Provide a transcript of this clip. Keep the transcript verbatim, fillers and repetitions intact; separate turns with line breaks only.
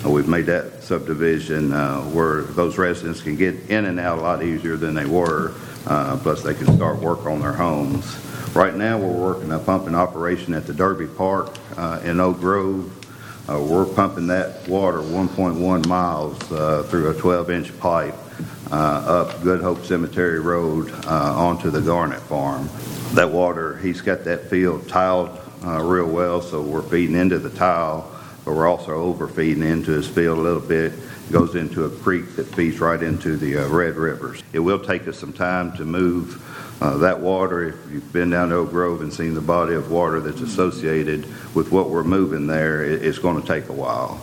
Uh, We've made that subdivision uh, where those residents can get in and out a lot easier than they were, uh, plus they can start work on their homes. Right now, we're working a pumping operation at the Derby Park uh, in Oak Grove. Uh, we're pumping that water one point one miles uh, through a twelve inch pipe uh, up Good Hope Cemetery Road uh, onto the Garnet Farm. That water, he's got that field tiled uh, real well, so we're feeding into the tile, but we're also overfeeding into his field a little bit. It goes into a creek that feeds right into the uh, Red Rivers. It will take us some time to move Uh, that water. If you've been down to Oak Grove and seen the body of water that's associated with what we're moving there, it, it's going to take a while.